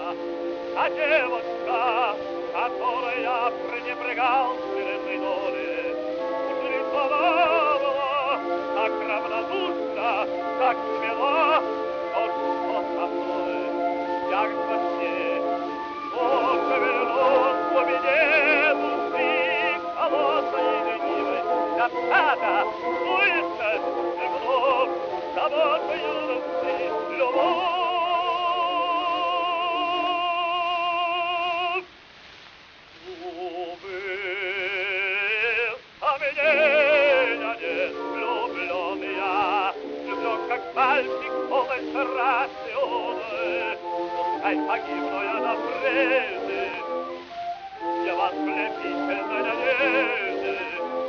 та девочка, которая пренебрегал вселенной доли, существовала так равнодушно, так смело, но что со мной, як во сне, что шевельнул в глубине души холодной и ленивой, напада, слышит, и вновь забота юности, любовь. Как мальчик полной страсти юный, пускай погибну я на прежде, я вас ослепительной надежды.